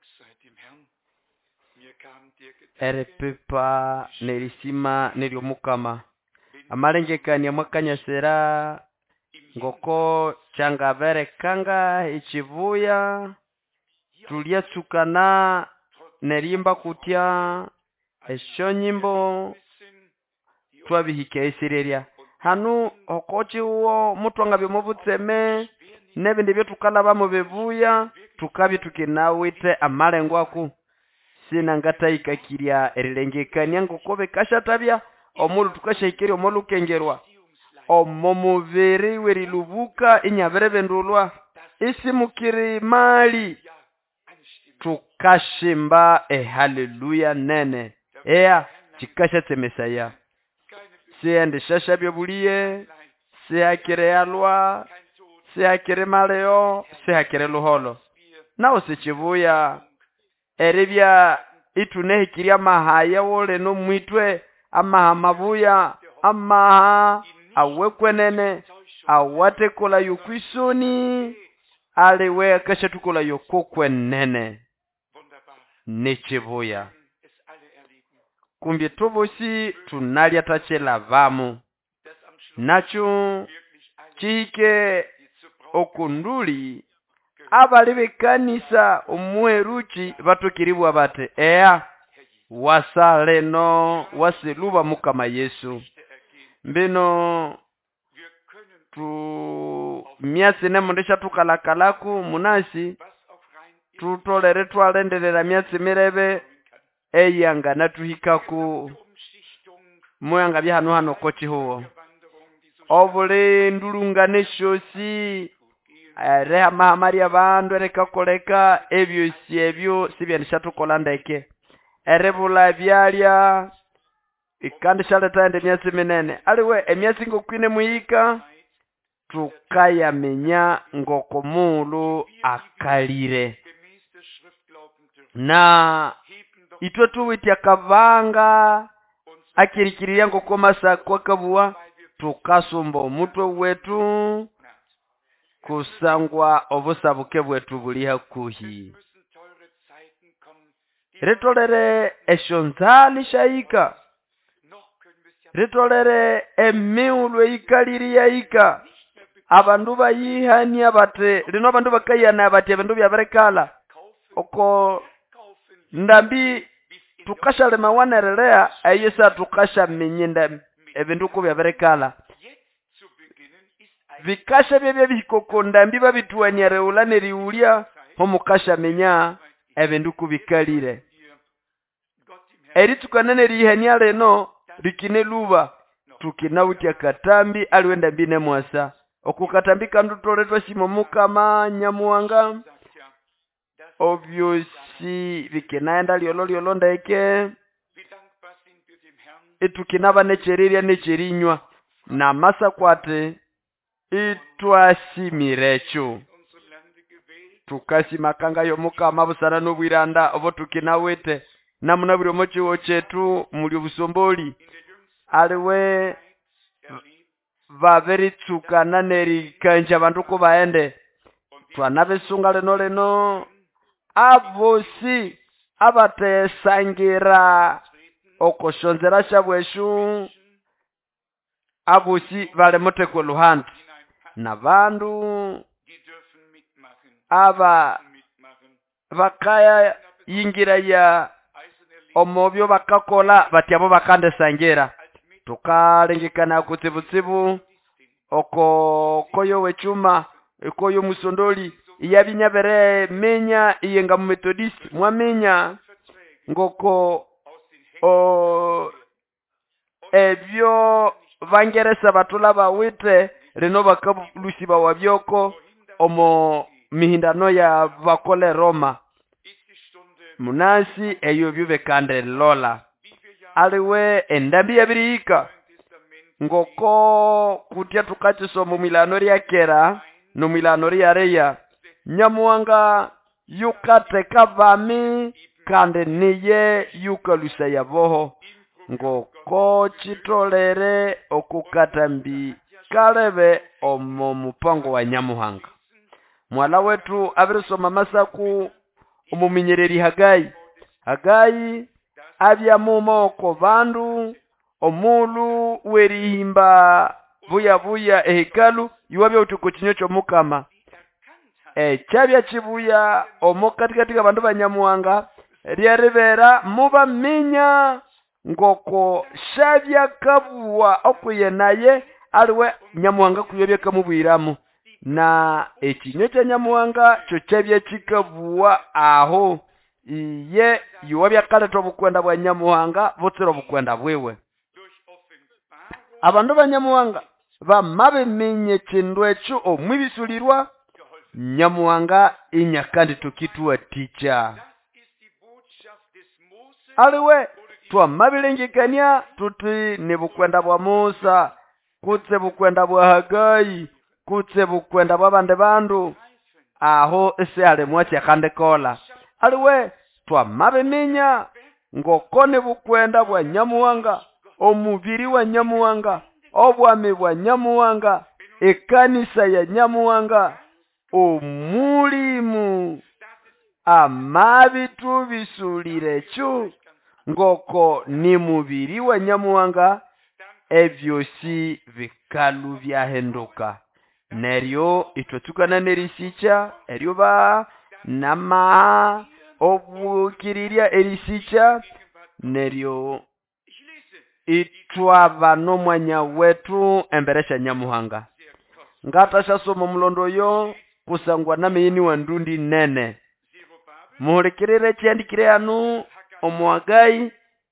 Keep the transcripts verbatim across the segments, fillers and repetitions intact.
erepepa nerisima neriomukama amalengekania mwakanyasera ngoko changavere kanga ichivuya tuliatsukana nerimba kutya esho nyimbo twabihike isireria hanu okochi uwo mutwanga byomubutseme nebindi byotukalaba mu bevuya tukabi tukinawite amalengo aku sina ngatayikakirya erilengekania ngokobe kashatabya omulu tukashayikirya omulukengerwa omomuviri werilubuka inyaberebendulwa isimukiri mali tukashimba e haleluya nene ea chikashatse mesaya siende shashabyo buliye sihakire yalwa sihakire maleo sihakire luholo nao sichivuya eribya itunehikirya mahaya wole no mwitwe amaha mabuya amaha awekwenene awatekola yukwisoni aliwe akashatukola yokokwenene nechivuya kumbi tubusi tunalya tachela vamu nacho chike okunduli abali kanisa omweruchi batukiribwa bate ea wasaleno wasiluba mukama Yesu mbino tu miasi nemundisha tukalakalaku munasi tutolere twalendelera miasi mirebe eyanga natuhikaku muyanga byahano hano kochi huo obule ndulungane shosi reha mahamari abandu erekakoleka ebyo si ebyo sibyanisha tukola ndeke erebula byalya ikandi shaleta ende miasi minene aliwe emiasi ngokwine muhika tukayamenya ngokomulu akalire na itwe tuwitya kavanga akirikirira ngokomasa kwa kabuwa tukasumba omutwe wetu kusangwa obusabuke bwetu buli hakuhi ritolere eshonzali shaika ritolere emiulu ikaliri yaika abandu bayihania bate lino abandu bakayana bate abandu byabarekala oko ndambi tukashale mawanerelea ayesa tukasha menyenda ebindu ko byabarekala vikasha byebye bikoko ndambi babituanyare ulane riulia homukasha menya ebindu kubikalire eri tukanene rihania leno rikine luba tukinawutya katambi aliwenda mbine mwasa okukatambika ndutoletwa simo mukama nyamuwanga obviously vikinaenda liolo liolo ndaike itukinaba necheriria necherinywa na masa kwate itwasimirecho tukasi makanga yo mukama busana nobwiranda obo tukinawete namuna buri omochiwo chetu muri obusomboli aliwe vaveritsukana nerikanja bandu ko baende twanabesunga leno leno avosi abatesangira okoshonzera shabweshu avosi vale moteko luhandi na bandu aba bakaya yingira ya omobyo bakakola batyabo bakande sangira tukalengekana kutsibutsibu oko koyo wechuma koyo musondoli iyabinyabere menya iyenga mu methodist mwamenya ngoko o ebyo vangeresa batula bawite reno bakabulusi bawabyoko omo mihindano ya bakole Roma munasi eyo byube kande lola aliwe endambi yabirika ngoko kutya tukachiso mu milano lya kera no milano lya reya nyamuwanga yukate kavami kande niye yukalusa yaboho ngoko chitolere okukatambi kalebe omo mupango wa nyamuhanga mwala wetu abirisoma masaku omuminyereri Hagayi. Hagayi abya mumoko bandu omulu werihimba buya buya ehekalu yuwabya utuko kinyo kyomukama. E chabya chibuya omo katikati ka bandu banyamuhanga lyeribera muba minya ngoko shabya kabuwa okuye naye aliwe nyamuhanga kuyobya kamubwiramu na ekinyo kya nyamuhanga kyo chabya chikabuwa aho iye yuwabya kaleta obukwenda bwa nyamuhanga butsira obukwenda bwewe. Abandu banyamuhanga bamabe minye kindu ekyo omwibisulirwa nyamuhanga inyakandi tukituwa ticha. Aliwe twamabilengekania tuti ni bukwenda bwa Musa kutse bukwenda bwa Hagayi kutse bukwenda bwa bande bandu aho ese ale mwachi akandekola. Aliwe twamabiminya ngokone bukwenda bwa nyamuhanga omubiri wa nyamuhanga obwami bwa nyamuhanga ekanisa ya nyamuhanga omulimu amabitu bisulire kyo ngoko ni mubiri wa nyamuhanga ebyosi bikalu byahenduka neryo itwatukana nerisicha eryo ba nama obukiriria erisicha neryo itwaba nomwanya wetu emberesha nyamuhanga. Ngatasha somo mulondo yo kusangwa na meyini wa ndundi nene muhulikirire kyandikire anu omu Hagayi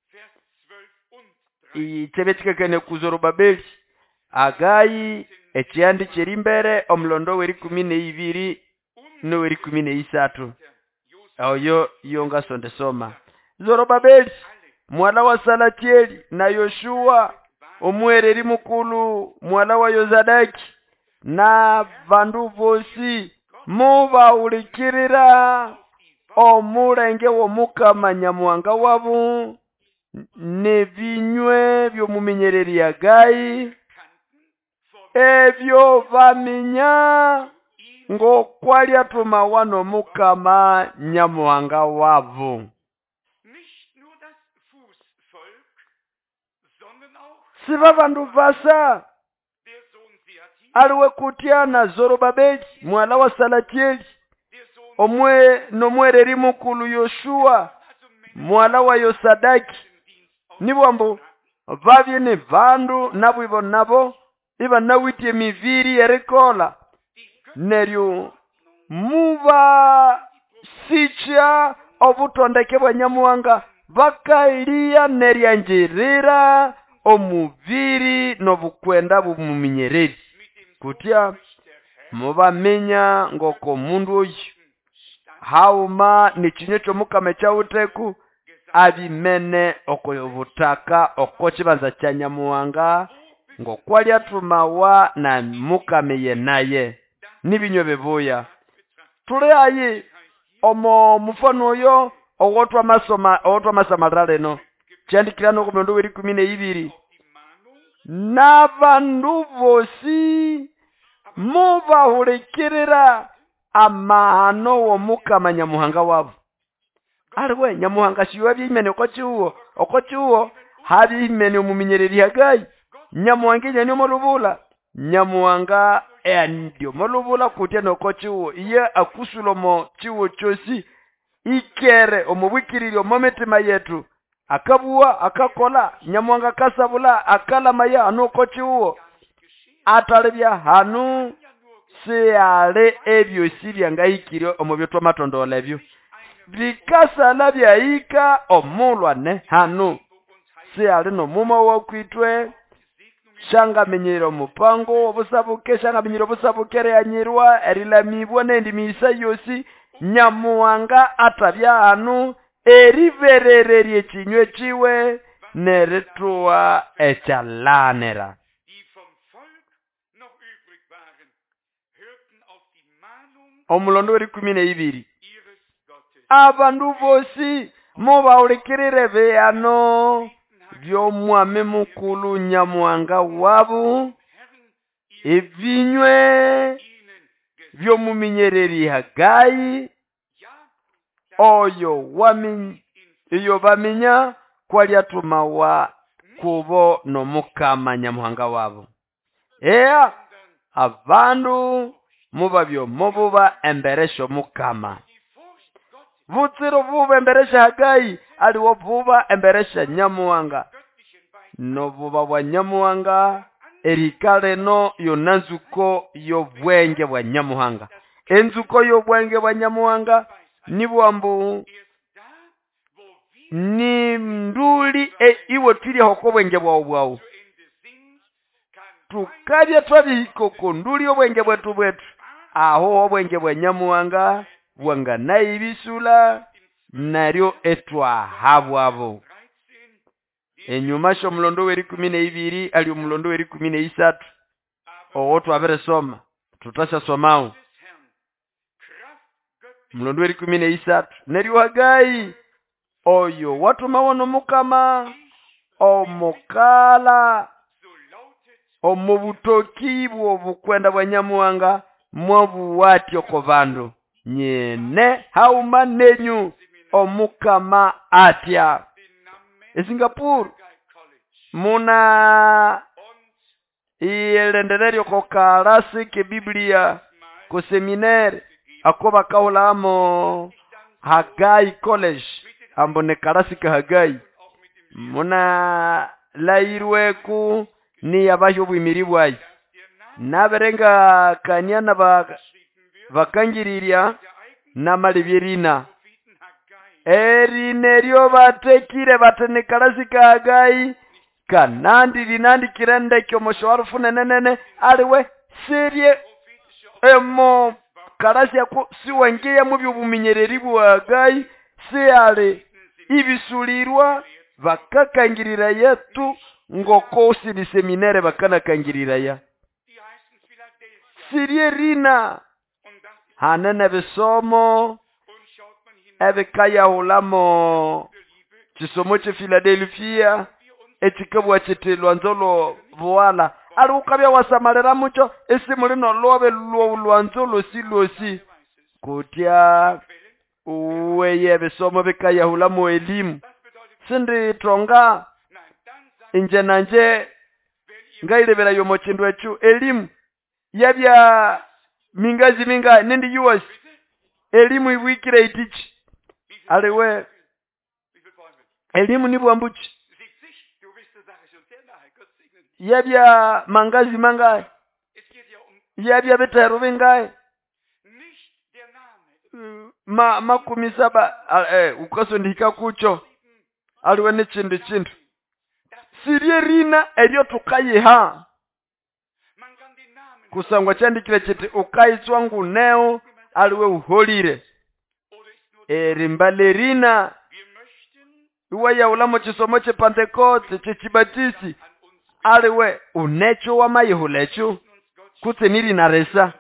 ichebechikakene ku Zorobabeli. Hagayi ekyandikire imbere omulondo weri kumi neibiri no weri kumi neisatu oyo yonga sonde soma. Zorobabeli mwala wa Salatieli na Yoshua omwereri mukulu mwala wa Yozadaki na bandu bosi muba ulikirira omulenge w'omukama nyamuhanga wabu nebinywe byomuminyereri Hagayi ebyo baminya ngokwali atuma wano mukama nyamuhanga wabu. Siba bandu basa aliwe kutiana Zorobabeli mwala wa Salatieli omwe nomwereri mukulu Yoshua mwala wa Yosadaki nibwambo babye ne bandu nabo ibo nabo iba nawitie miviri erikola neryo muba sicha obutondeke bwa nyamuhanga bakailiya neryanjirira omubiri nobukwenda bumuminyereri kutya mubaminya ngoko mundu oyu hauma ni kinyo kyomukama kyawuteku abimene okobutaka oko kibanza kya nyamuhanga ngokwali atumawa na mukama yenaye nibinyo bibuya. Tuli ayi omo mufano oyo owotwa masoma owotwa masamalale no kyandikirano ku mundu weri kumi neibiri n'abandu bosi mubahulikirira amahano w'omukama nyamuhanga wabo. Aliwe nyamuhanga shiwa byimene oko kiwo oko kiwo habi imene omuminyereri Hagayi nyamuhanga yenyo molubula nyamuhanga endio molubula kutya noko kiwo iye akusulomo kiwo kyosi ikere omubwikiriri omometima yetu akabuwa akakola nyamuhanga kasabula akalama ya anoko kiwo atalebya hanu siyale ebyosi byangayikire omubyotwa matondola ebyo bikasala byayika omulwane hanu siyale nomuma wokwitwe shanga menyero omupango obusabuke shanga menyero obusabukere yanyirwa erilamibwa nendi misa yosi nyamuhanga atabya hanu eriverereri ekinywe kiwe nerituwa ekyalanera. Omulondo weri kumi neibiri abandu bosi mubawulikirire beyano by'omwami mukulu nyamuhanga wabu ebinywe by'omuminyereri Hagayi oyo wami iyo baminya kwali atuma wa kubo no mukama nyamuhanga wabo. Ea abandu mubabyo mububa emberesho mukama. Vutsiro vuba emberesha Hagai aliwo vuba emberesha nyamuhanga. No vuba wa nyamuhanga erikale no yonanzuko yo bwenge bwa nyamuhanga. Enzuko yo bwenge bwa nyamuhanga ni bwambu ni nduli e iwo tuli hoko bwenge bwa obwawo. Tukabya twabihikoko nduli obwenge bwetu bwetu. Aho obwenge bwa nyamuhanga bwanga naibisula naryo etwa habwabo. Enyuma sho mulondo weri kumi na ibiri ali mulondo weri kumi na isatu. Owo twabere soma tutasha somao. Mulondo weri kumi na isatu naryo Hagai oyo watu mawono mukama omukala omubutoki bwo bukwenda bwa nyamuhanga mwabu wati okovandu nyene hauma nenyu omukama atya. E Singapore muna iyelendererio ko karasi ke Biblia ko seminari akoba kaulamo Hagai College ambone karasi ka Hagai muna lairweku ni abasho bwimiriwai naberenga kanyana ba bakangiriria na malibirina eri neryo batekire batene karasi ka Hagai kanandi linandi kirende kyo moshawarufu nenene aliwe serie emo karasi yako siwengeye mu byubuminyereri bwa Hagai siale ibisulirwa bakakangirira yetu ngoko sili seminere bakana kangirira ya sirie rina hanene besomo ebe kaya ulamo chisomo che Philadelphia etikabwa chetelwa nzolo voala ali ukabya wasamalera mucho esi mulino lobe lwo lwanzolo silosi kutya uweye besomo bekaya ulamo elimu sindi tonga inje nanje ngailebera yomo chindu echu elimu yabya mingazi minga nindi U S elimu ibwikire itichi aliwe elimu ni bwambuchi yabya mangazi mangae yabya betero bengae ma makumi saba eh ukaso ndika kucho aliwe ne chindu chindu sirie rina elyo tukaye ha kusangwa chandikire chete ukaitswa nguneo aliwe uholire erimbalerina uwa ya ulamo chisomo che Pentecost che chibatisi aliwe unecho wa mayihulecho kutseniri na resa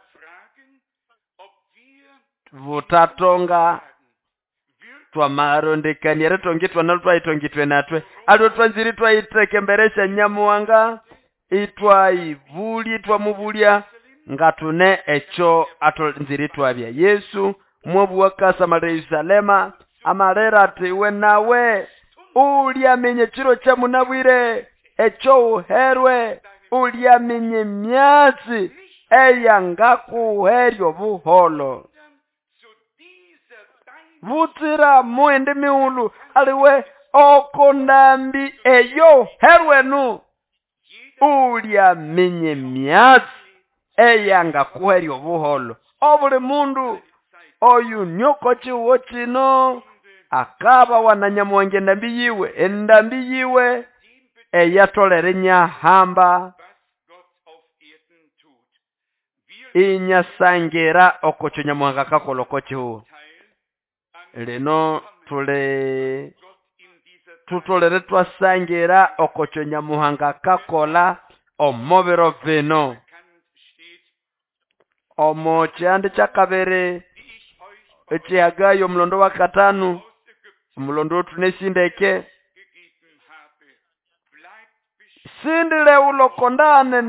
vutatonga twa marondekani retongitwa naltwa itongitwe natwe alo twanziri twa itekemberesha nyamuhanga itwa ivuli twa mubulya ngatune echo atonziri twabya Yesu mwobu wakasa mare Yerusalema amarera tiwe nawe ulya menye chiro cha munabwire echo uherwe ulya menye myatsi eyanga kuheryo buholo vutira muende miulu aliwe okondambi eyo herwenu ulya menye myatsi eyanga kuheryo buholo obule mundu oyu nyoko chiwo chino akaba wananyamwange ndambi yiwe endambi yiwe eyatolere nyahamba inyasangera okocho nyamwanga kakolokochi huo leno tule tutolere twasangera okocho nyamuhanga kakola omobero veno omo chande chakabere echiagayo mlondo wa katanu mlondo tunesindeke sindile ulokondane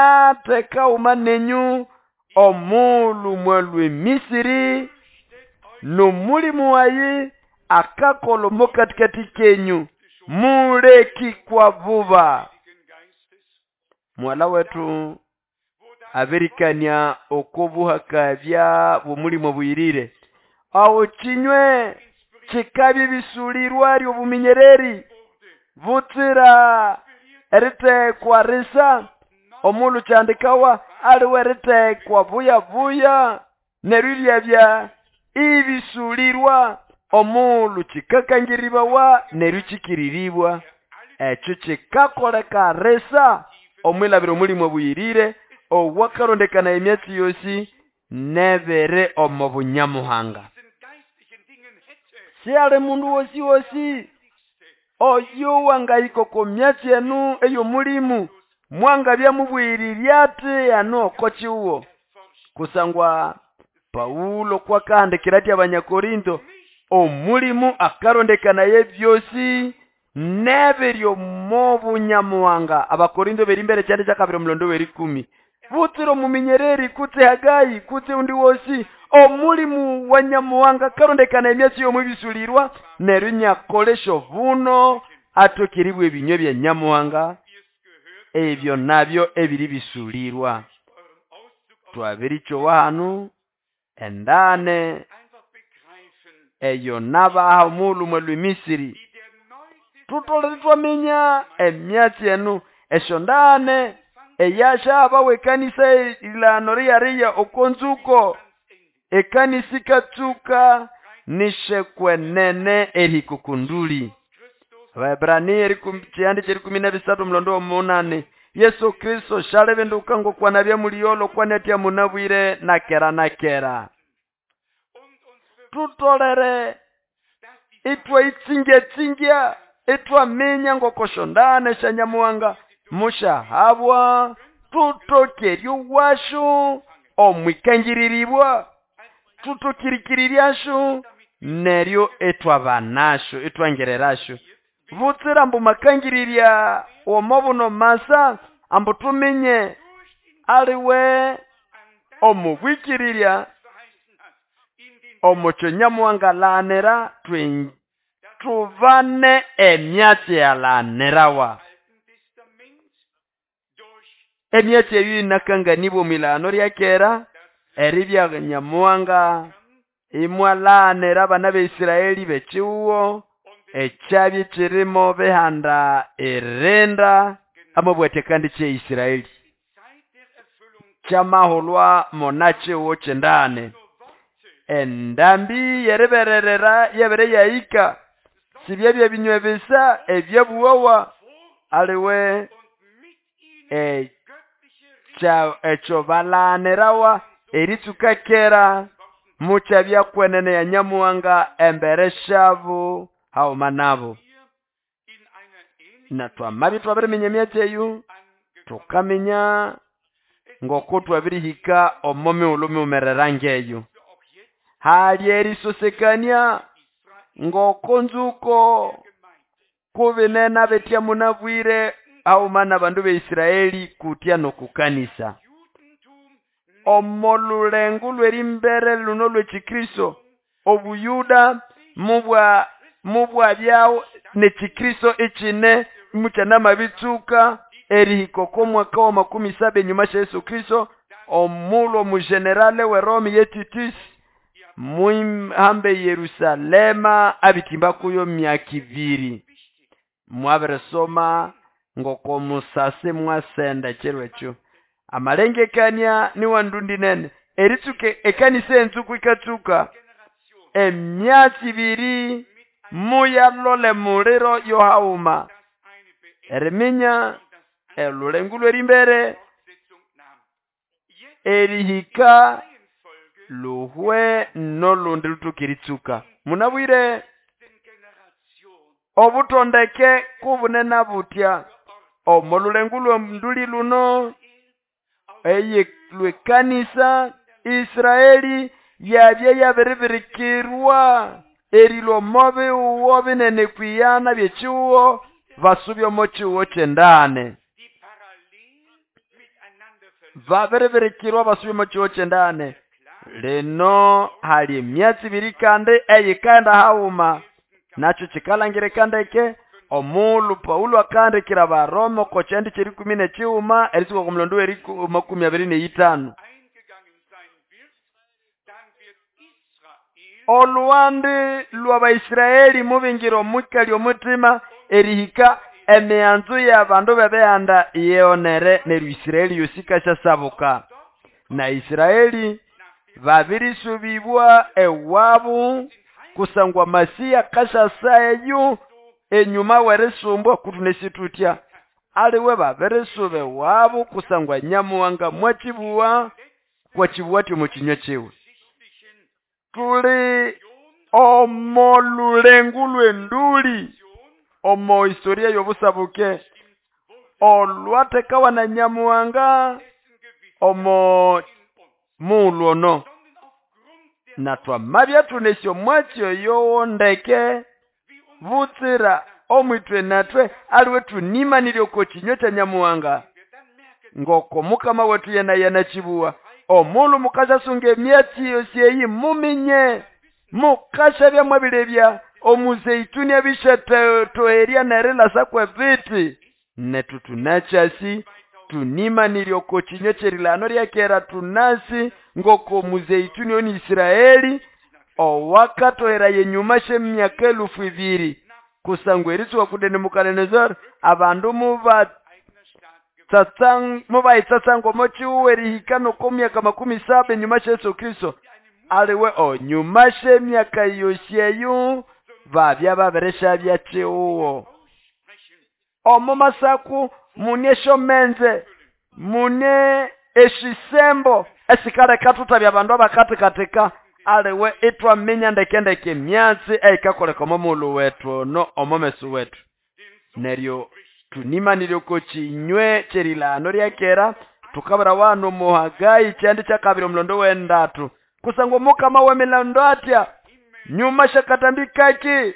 nateka umanenyu omulu mwelwe Misiri no mulimu wayi akakolomo katikati kenyu muleki kwa vuba. Mwala wetu averikania okobuhakabya bumulimu buyirire awo chinywe chikabi bisulirwa ryo buminyereri vutira erite kwa risa omulu chandikawa aliwe erite kwa vuya vuya nerilya bya ibisulirwa omulu chikakangiribawa neruchikiriribwa echo chikakoleka resa omwilabiro mulimu buyirire owakarondekana emyatsi yosi nebere omu bunyamuhanga. Siale mundu wosi wosi oyo wangayiko ku myatsi enu eyo mulimu mwanga byamubwiriryate anu okochi uwo kusangwa Paulo kwa kahandikira ati abanyakorinto omulimu akarondekana ye byosi nebiryo mu bunyamuhanga. Abakorinto beri mbere cyane cyakabiro mulondo weri kumi butiro muminyereri kutse Hagayi kutse undi wosi omulimu wa nyamuhanga karondekana emyatsi yo mubisulirwa nerunya kolesho vuno atokiribwe binywe bya nyamuhanga ebyo nabyo ebiri bisulirwa. Twabiricho wanu endane eyo naba omulu mu Misiri tutole twamenya emyatsi enu eshondane eyasha abawe kanisa ilano riya okonzuko ekanisi katsuka nishekwenene erikukunduli. Abaebrania erikumchiyandi cheri kumi na bisatu mlondo omunane Yesu Kristo shalebe ndukango kwa nabya muliyolo kwa netya munabwire nakera nakera. Tutolere itwa itsinge tsingya itwa menya ngokoshondane shanyamuhanga mushahabwa tutokeryo washu omwikangiriribwa tutokirikiriryashu neryo etwa banashu etwa ngererashu vutsira mbu makangirirya omobuno masa ambu tumenye aliwe omubwikirirya omucho nyamuhanga lanera tuvane emyatsi yalanerawa. Emyatsi eyo inakanganibwa milano lyakera eribya nyamuhanga imwalanera abana b'Isiraeli bechiwo echabi chirimo behanda erenda amabwete kandi che Isiraeli chamahulwa monache wo chendane endambi yerebererera yebere yaika sibyebye binywe bisa ebyabuwawa aliwe e cha echo balanerawa eritukakera mucha byakwenene ya nyamuhanga embere shavu hao manabo na twamabi twabiremenya emyatsi eyo tukamenya ngoko twabirihika omome ulume umererange eyo hali erisosekania ngoko nzuko kubinena betya munabwire au mana bandu be Israeli kutya no kukanisa omolulengu lwerimbere luno lwechikristo obuyuda mubwa mubwa byao ne chikristo ichine muchana mabitsuka erihiko ko mwaka wa makumi saba nyuma ya Yesu Kristo omulo mu generale we Rome yetitis muhambe Yerusalema abitimba kuyo myaka ibiri mwaberesoma ngoko musase mwasenda cherwecho amalengekanya ni wandundi nene eritsuke ekanise entsuku ikatsuka emyatsi ibiri muya lole muliro yohauma eriminya elulengu lwerimbere erihika luhwe nolundi lutukiritsuka munabwire obutondeke kubunena butya omolulengu lwenduli luno eye lwekanisa Israeli yabye yabiribirikirwa erilo mobe uwo binene kwiyana byechiwo vasubyo mochiwo chendane vabiribirikirwa vasubyo mochiwo chendane lino hali emyatsi ibiri kandi eyikaenda hauma nacho chikalangire kandeke omulu Paulo akandikira abaroma ko chendi chiri kumi na chiuma erisiko ku mulondo weri makumi abiri na itano. Oluwandi lw'Abaisiraeli mubingiro mukali omutima erihika emyanzu y'abandu bebeanda yeonere neru Isiraeli yosika shasabuka na Isiraeli babirisubibwa ewabu kusangwa Masiya kashasayu enyuma weresumbwa kutunesitutya aliwe babirisube wabu kusangwa Nyamuhanga mwachibuwa kwa chibuwa tyo muchinywa chewe tuli omo lulengu lwenduli omo historia yobusabuke olwatekawa na Nyamuhanga omo muluono na twamabya tunesyo mwachyo yowondeke vutsira omwitwe natwe aliwe tunimanire oko chinywa cha Nyamuhanga ngoko mukama wetu yena yana chibuwa omulu mukashasunga emyatsi yosi eyi muminye mukashabya mwabilebya omuzeituni abishatoeria nerelasa kwe viti netu tunachasi tunimanire oko chinywa cherilano lyakera tunasi ngoko muzeituni oni Isiraeli owakatoera yenyuma shemyaka elufu ibiri kusangwa eriswa kudene mukanenezora abandu muba tsatsang muba itsatsang omochiwe rihikano komyaka makumi saba nyuma sha Yesu Kristo aliwe o nyuma shemyaka yosyeyu babya baberesha byachiwo omo masaku munesho menze mune eshisembo esikare katuta bya bandu abakati katika aliwe itwa minya ndekendeke myatsi eikakoleka omo mulu wetu no omo mesu wetu neryo tunimanire uko chinywe cherilano lyakera tukabara wano muhagayi chendi chakabiri mulondo wendatu kusangwa mukama wemilondo atya nyuma shakatambikaki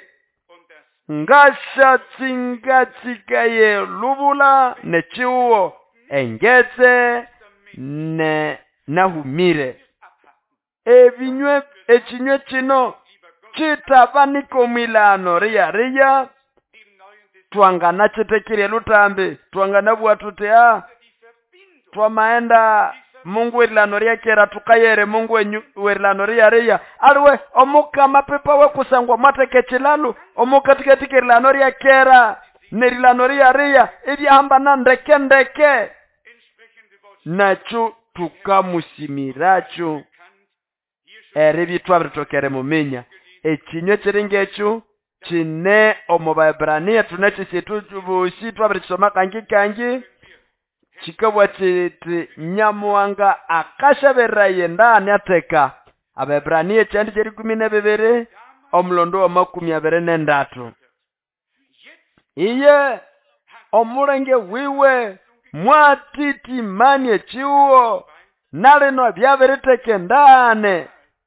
ngasha tsingatsikaye lubula nechiuwo engetse ne nahumire ebinywe echinywe chino chitabaniko mwilano riya riya twangana chitekire lutambi twangana bwatutea twamaenda Mungu werilano ryakera tukayere Mungu werilano riya riya aliwe omukama pepa we kusangwa mateke chilalu omukatikatike rilano ryakera nerilano riya riya ebyahamba na ndeke ndeke nacho tukamusimiracho eri twabitokere muminya echinywe chiringecho chine omo Baebrania tunachisitu bushi twabiritsoma kangi kangi chikabwa chiti Nyamuhanga akashaberaye ndani ateka Abaebrania chandi cheri kumi na bibiri omulondo wa makumi abiri nendatu iye omulenge wiwe mwatiti manye chiuo nalino byabiriteke ndane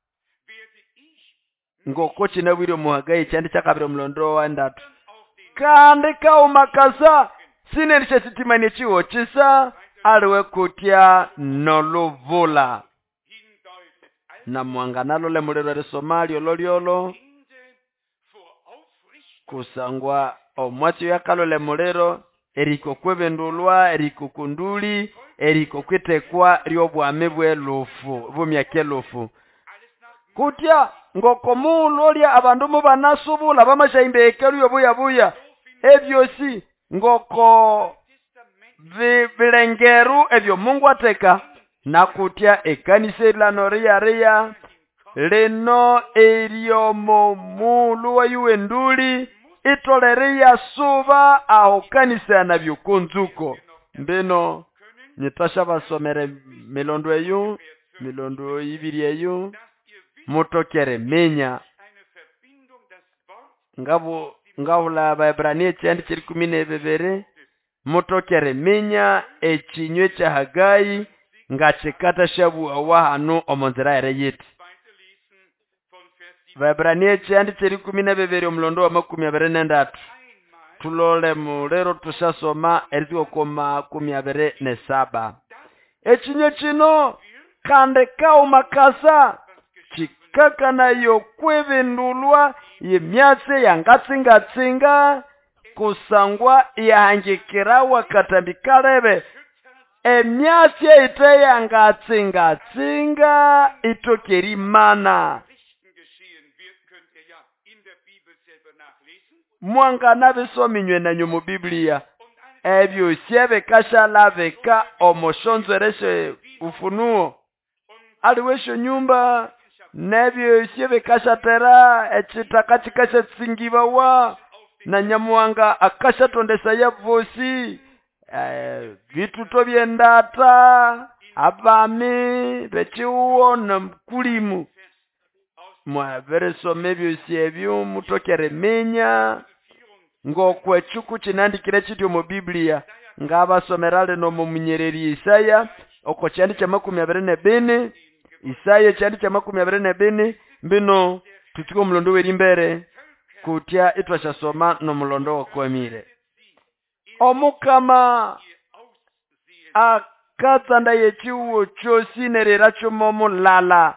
ngoko chinabwire muhagayi chandi chakabiri omulondo wa ndatu kandi kaumakasa sinerisha sitimanye chiuo chisa aliwe kutya nolovula na mwanganalo le mulero Somalia loliolo kusangwa omwatsi yakalo le mulero eriko kwebendulwa eriko kunduli eriko kwitekwa ryobwame bwelufu bumyake lufu kutya ngoko mulolya abandu mubanasubula bamashaimbe ekelu yobuya buya ebyosi ngoko bilengeru ebyo Mungu ateka nakutya ekanisa lano riya riya lino eriomo mulu wa yuenduli itoleria suba aho kanisa na byukunzuko mbeno nitasha basomere milondo eyu milondo ibiri eyu mutokere menya ngabo ngabula Baebrania chandi chiri kumi na bibiri mutokere menya echinywe cha Hagai ngachikata shabu awahanu omonzera ereyiti Baebrania chandi chiri kumi na bibiri omulondo wa makumi abiri nendatu tulole mulero tushasoma eriziko koma kumi abiri ne saba echinywe chino kande kao makasa chikaka nayo kwevindulwa yemyatse yangatsingatsinga kusangwa yahangikirawa katambikalebe emyatse ite yangatsingatsinga itokerimana mwangana bisominywe nanyu mu Biblia ebyo syebe kashalaveka omoshonzereshe Ufunuo aliwesho nyumba nebyo syebe kashatera echitaka chikasha tsingibawa na Nyamuhanga akashatondesa yavosi eh, vitu tobyendata abami bechiwo na mkulimu mwavereso mebyo syebyo mutokere menya ngokwe chuku chinandikire chityo mu Biblia ngabasomerale no mu Munyereri Isaya oko cyandi cya makumi abiri na bine Isaya cyandi cya makumi abiri na bine mbino tutiko mulondo weri mbere kutya itwashasoma no mulondo wakwamire omukama akatsanda yechiwo chosinerera chomomo lala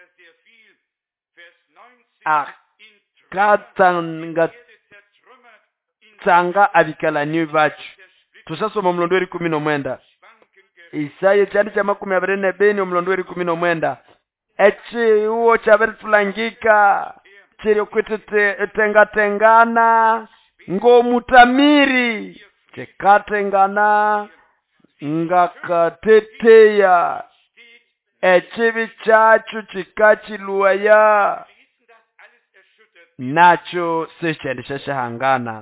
akatsanga tsanga abikalani bacu tusasoma mulondo weri kumi na mwenda Isaya cyandi cya makumi abiri na bine mulondo weri kumi na mwenda echi uo chabere tulangika chiri kwitete tenga tengana ngomutamiri chekatengana ngakateteya echivi chachu chikachiluaya nacho sechendesha shahangana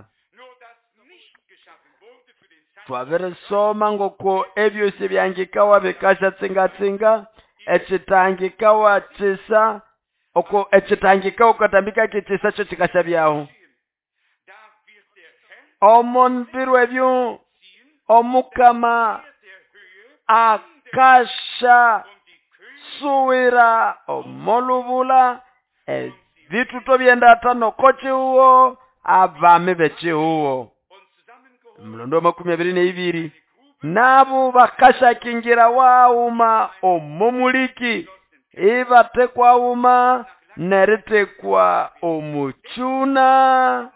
twavere soma ngoko ebyo sibyangikawa bekasha tsinga tsinga echitangikawa chisa oko echitangikawa katambika kichisa cho chikashabyaho omonbirwe ebyo omukama akasha suwira omolubula e vitu tobyenda tano kochi huo abame bechi huo mlondo makumi abiri na ibiri nabo bakasha kingira wauma omumuliki ibatekwa uma neretekwa omuchuna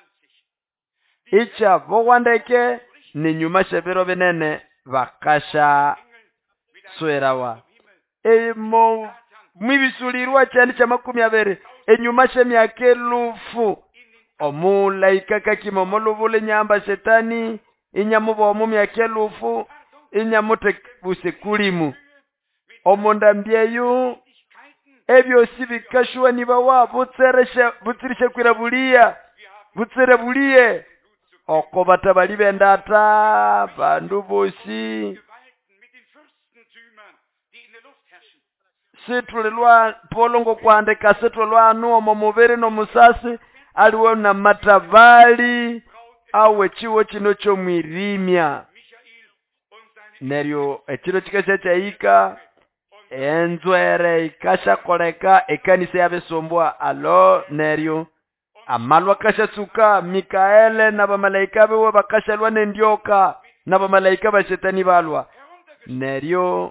icha vowandeke ni nyuma shebero benene bakasha swerawa emo mwibisulirwa cyane cya makumi abiri enyuma shemyake lufu omulaika kakimomolubule nyamba shetani inyamubo mu myake lufu inyamute busekulimu omondambyeyu ebyo sibikashwa niba wa butseresha butsirisha kwirabulia butserebulie oko batabali bendata bandu bosi situlwa polongo kwandika situlwa nuo momubere no musasi aliwo na matavali awe chiwo chino cho mwirimya neryo echiro chikasha chaika enzwere ikasha koleka ekanisa yabesombwa alo neryo amalwa kasha suka Mikaele na bamalaika bewe bakashalwa nendioka na bamalaika ba shetani balwa neryo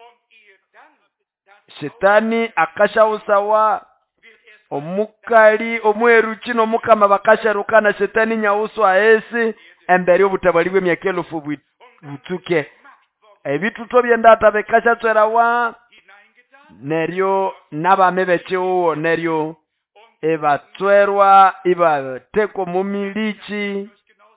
shetani akasha usawa omukali omweru chino mukama bakasha rukana shetani nyauso aesi embere obutabaliwe myakelufu butsuke ebitu tobyendata bekasha tserawa neryo nabamebeche uwo neryo ebatwerwa ibateko mumilichi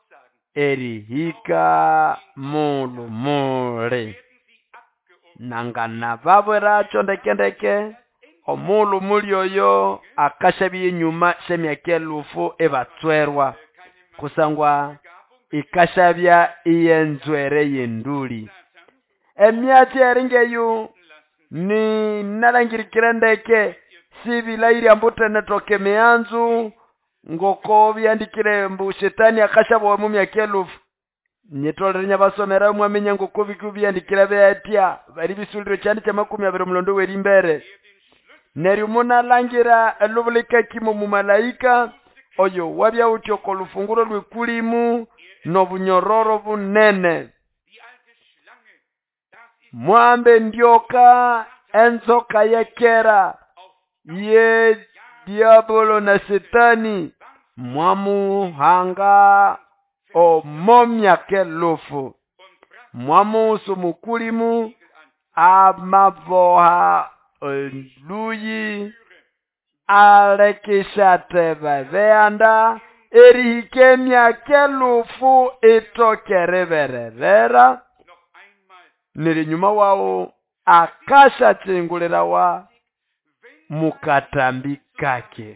erihika mulu mule nangana babwera chondekendeke omulu muli oyo akashabi inyuma shemyakelufu ebatwerwa kusangwa ikashabya iyenzwere yenduli emyati eringeyu ni nalangirikirendeke sibilairi ambute netoke meanzu ngoko byandikire mbu shetani akashabwa mu myakelufu nyitolenya basomera mwamenya ngoko bikubyandikira beatya bari bisuliro cyane cya makumi abiri mulondo weri mbere neri muna langira elubulika kimo mu malaika oyo wabya utyo ko lufunguro lwikulimu no bunyororo bunene mwambe ndioka enzoka yekera ye diabolo na setani mwamuhanga omomya kelufu mwamu sumukulimu amavoha luyi alekishate babeanda erihikemya kelufu itokerebererera niri nyuma wao akasha chingulira wa mukatambi kake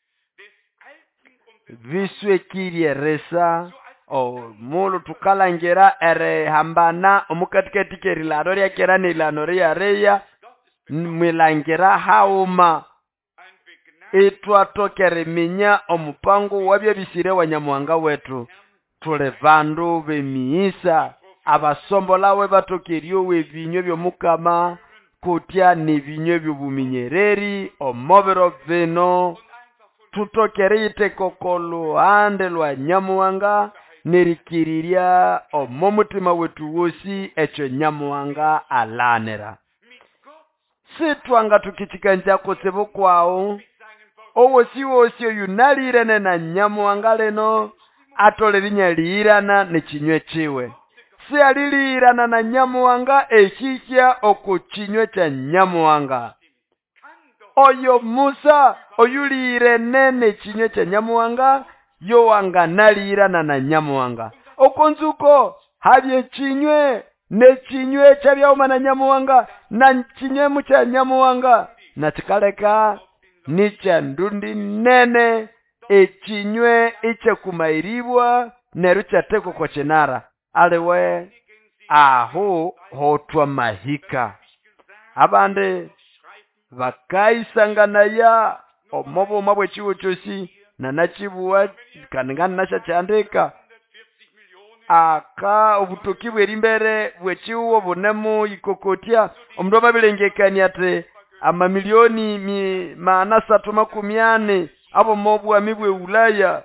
viswe kirie resa o mulu tukalangera ere hambana omukatikati kerilaro lya kera nilano lya reya mwilangera hauma itwa tokere minya omupango wabye bisire wa Nyamuhanga wetu tule vandu bemiisa abasombolawe batokerio wevinyo byomukama kutya nivinyo byobuminyereri omobero vino tutokere itekokolo ande lwa Nyamuhanga nirikiriria omomutima wetu wosi echo Nyamuhanga alanera sitwanga tukichikanja kosebo kwao owosi wosi yunalirene na Nyamuhanga leno atolerinya lirana nechinywe chiwe si alilirana na Nyamuhanga ekikya okuchinywe cha Nyamuhanga oyo Musa oyulirene nechinywe cha Nyamuhanga yowanga nalirana na Nyamuhanga okonzuko habye chinywe nechinywe cha byauma na Nyamuhanga na chinywe mu cha Nyamuhanga na chikaleka nicha ndundi nene echinywe iche kumairibwa nerucha teko kwa chenara alewe aho hotwa mahika abande bakaisangana ya omobo mabwe chiwo chosi na nachibuwa kaningana nasha chandeka aka obutoki bwerimbere bwechiwo bunemu ikokotia omundu babilengekani ate amamilioni mi maana satu makumiane abo mobu amibwe Ulaya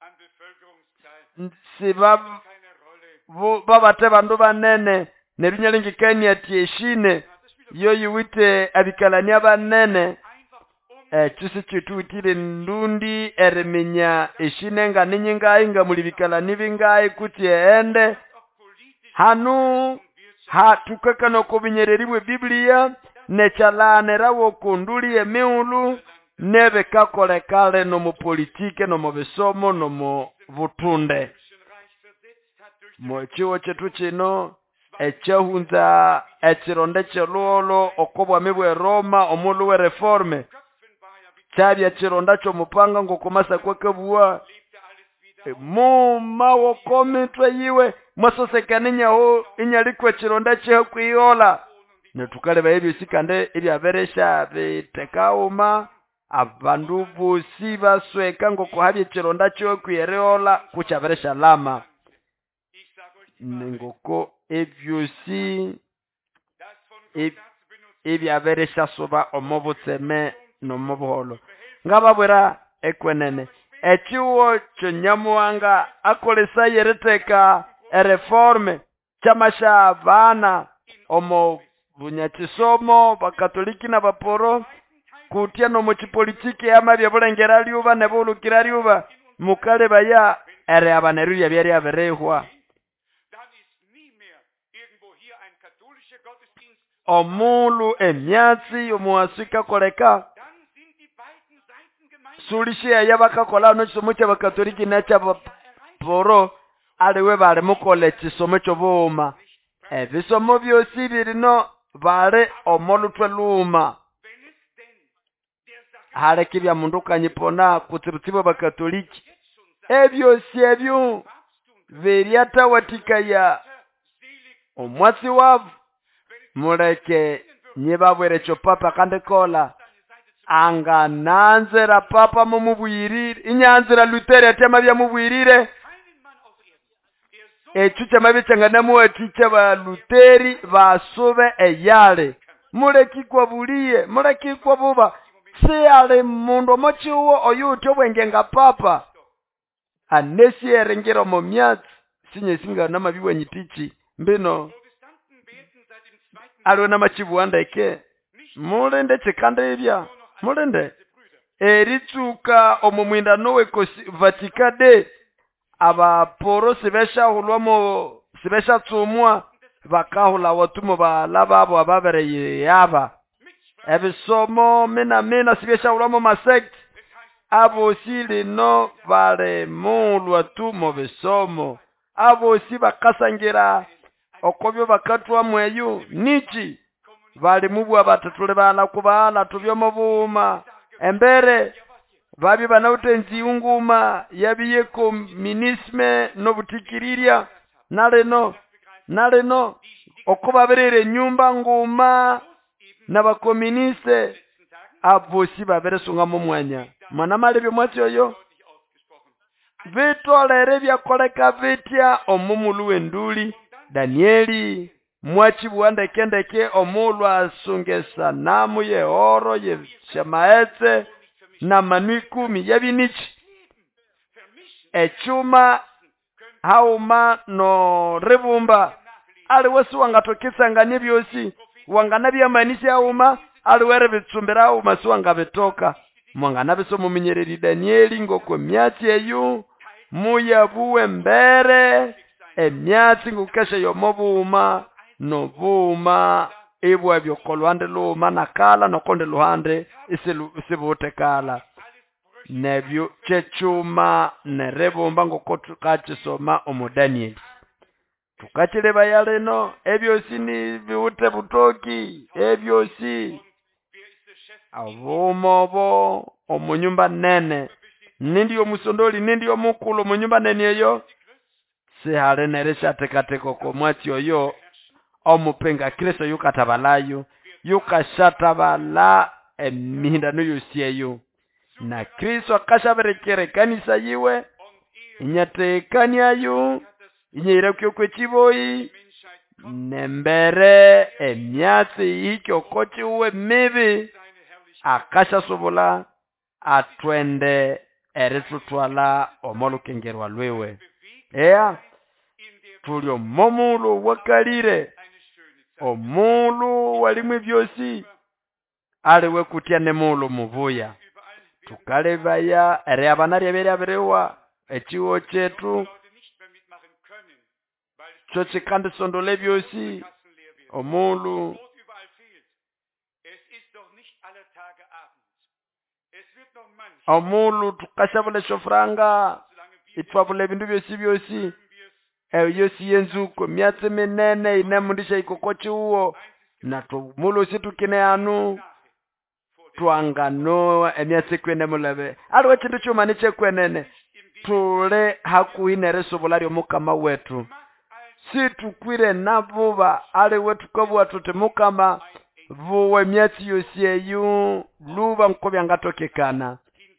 sibab babate bandu banene nebinyalengekani ati eshine yo yiwite abikalania banene eh tusi chitutire ndundi eremenya eshine nga ninyinga inga mulibikalani bingaye kuti ende hanu ha tukakano kubinyereriwe Biblia nechalanera wokunduli emiulu nebe kakole kale no mu politike no mu bisomo no mu butunde mochiwo chetu chino echahunza echironde chelolo okobwa mibwe Roma omulu we reforme chabya chironda cho mupanga ngokomasa kwekebua mu mawo komitwe yiwe mwasosekaninya ho inyalikwe chironda che kuiola netukale bayebyo sikande ebyaberesha bitekauma abandu bosi basweka ngoko habye chironda cho kuyereola kuchaberesha lama ngoko ebyosi ebyaberesha soba omobutseme no mobuholo ngababwera ekwenene echiwo cho Nyamuhanga akolesa yereteka reforme chamasha bana omo bunyachisomo bakatoliki na baporo kutia no mochipolitiki ama byabulengera lyuba ne bulukira lyuba mukale baya ere abaneru yabyari aberehwa omulu emyatsi omuwasika koleka sulishia yabakakola no chisomo cha bakatoliki na cha baporo aliwe bale mukole chisomo cho boma ebisomo byosi birino bale omolutwe luma hale kibya mundu kanyipona kutsirutibo bakatoliki ebyosi ebyo veriata watika ya omwasi wavu muleke nyebabwere cho papa kandekola anga nanzera papa mumubwirire inyanzira Luteri atema bya mubwirire echucha mabichanga namuwaticha ba Luteri basube eyale muleki kwa buliye muleki kwa buba si ale mundu mochiwo oyuti obwengenga papa anesi erengero mu myatsi sinye singa namabiwe nyitichi mbino alo namachibuanda eke mulende chikandebya mulende eritsuka omumwindano wekosi Vatikade abaporo sibeshahulwamo sibeshatsumwa bakahula watumo balababo ababereye yaba ebisomo mina mina sibeshahulwamo masect abo sili no vale mulwa tumo bisomo abo si bakasangira okobyo bakatwa mweyu nichi vali mubwa batatule bana kubala tubyomo buma embere babi banautenzi unguma yabiye komunisme no butikiriria naleno naleno okubaberere nyumba nguma n'abakomuniste abosi baberesunga mu mwanya mwana malebyo mwati oyo vitolere byakoleka vitya omumulu wenduli Danieli mwachi buwande kendeke omulu asungesa namu ye oro ye shamaetse na manui kumi yabinichi echuma hauma no ribumba aliwesu wangatokisa ngani byosi wangana byamanisi hauma aliwere bitsumbira hauma si wangabitoka mwangana biso muminyereri Danieli ngoko myati eyu muyabuwe mbere emyati ngukesha yomobuma nobuma ibwa byokolwande luma nakala nokonde luhande isibuute kala nebyo chechuma nerebomba ngokotu kachisoma omu Danieli tukachileba yaleno ebyosi ni biute butoki ebyosi avumobo omunyumba nene nindi omusondoli nindi omukulu omunyumba nene eyo sihale neresha tekateko ko mwati oyo omupenga Kristo yukatabalayo yukashatabala emihindano yosi eyo na Kristo akashaberekere kanisa yiwe inyatekanyayo inyirekyo kwechiboyi nembere emyatsi ikyo kochi uwe mibi akashasobola atwende eritutwala omolukengerwa lwewe ea tulio momulu wakalire omulu walimwe byosi aliwe kutya nemulu mubuya tukalebaya ere abanari abere aberewa echiwo chetu chochi kandi sondole byosi omulu omulu tukashabule shofranga itwabule bindu byosi byosi eyo yosi yenzuko myatsi minene inemundisha ikokochi uwo na tumulu situkine anu twangano emyatsi kwene mulebe aliwe chindu chumani chekwenene tule hakuinere sobolari omukama wetu situkwire navuba aliwe tukabwa tuti mukama vuwe myatsi yosi eyu luba nkobya ngatokekana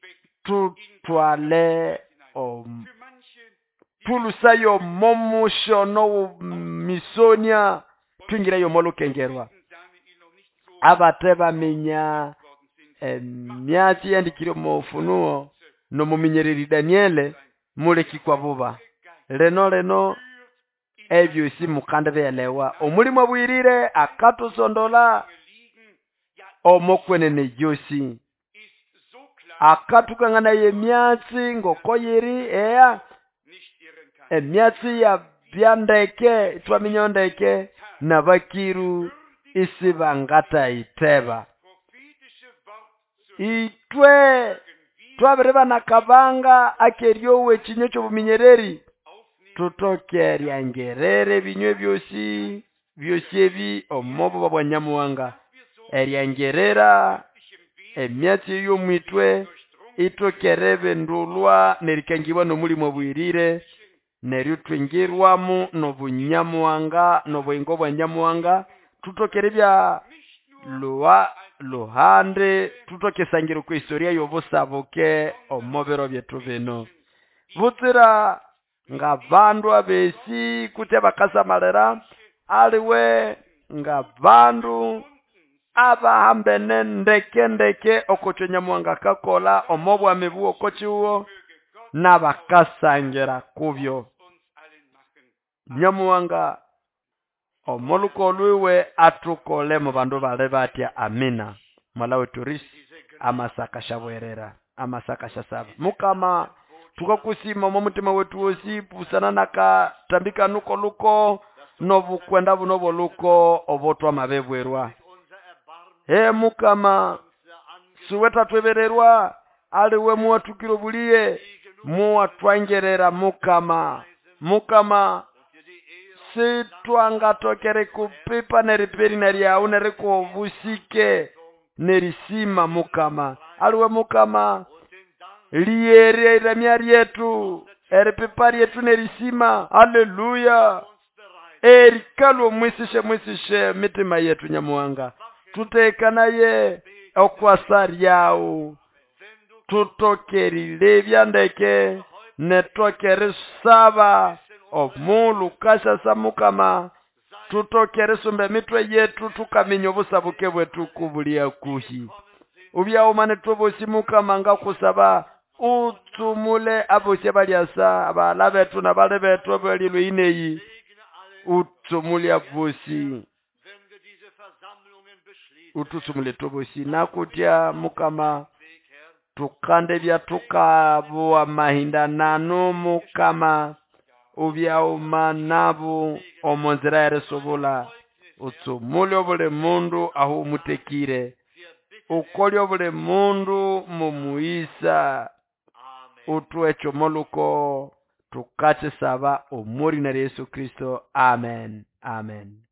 tutwale om tulusayo momushono misonia twingira yo molukengerwa abateba minya emyatsi yandikire mu Ufunuo no muminyereri Daniele muleki kwa buba leno leno ebyo si mukandebelewa omulimo bwirire akatusondola omokwenene yosi akatukangana yemyatsi ngokoyiri ea emyatsi ya byandeke twaminyondeke nabakiru isibangata iteba itwe twabireba nakabanga akeryowe chinyo chobuminyereri tutokerya ngerere binywe byosi byosi ebi omobo babwanyamuwanga eryangerera emyatsi y'omwitwe itokerebe ndulwa nerikangibwa nomulimo bwirire neryutwingirwamu nobunyamuwanga nobwengo bwanyamuwanga tutokerebya luwa luhande tutokesangiro ku historia yobusabuke omobero byetu bino butsira nga bandu abesi kute bakasamalera aliwe nga bandu abahambene ndeke ndeke okocho nyamuwanga kakola omobwa mebu okochi uwo nabakasangira kubyo nyamuwanga omoluko lwiwe atukole mu bandu bale batya. Amina. Mwala wetu risi amasaka shabwerera amasaka shasaba mukama tukakusima mu mutima wetu wosi pusana nakatambika nuko luko nobukwenda bunobo luko obotwa mabebwerwa. He mukama suweta twebererwa aliwe muwatukiro buliye muwatwangerera mukama mukama sitwanga tokere kupipa neriperi neriau neriko busike nerisima mukama aliwe mukama liere iramyari yetu eripipari yetu nerisima. Haleluya. Erikalo mwisishe mwisishe mitima yetu nyamuhanga tutekanaye okwasari yao tutokeri byandeke netokeri saba omulu kasha samukama tutokeri sumbe mitwe yetu tukaminya obusabuke bwetu kubulia kuhi ubya umane tubosi mukama nga kusaba utumule aboshe baliasa abala betu na bale betu balilwe ineyi utumule abosi utusumule tubosi nakutya mukama tukande bya tukabo mahinda nanu mukama ubya umanabu omonzera yaresobola utumule obule mundu aho mutekire ukoli obule mundu mumuisa utwecho moluko tukache saba omuri na Yesu Kristo. Amen. Amen.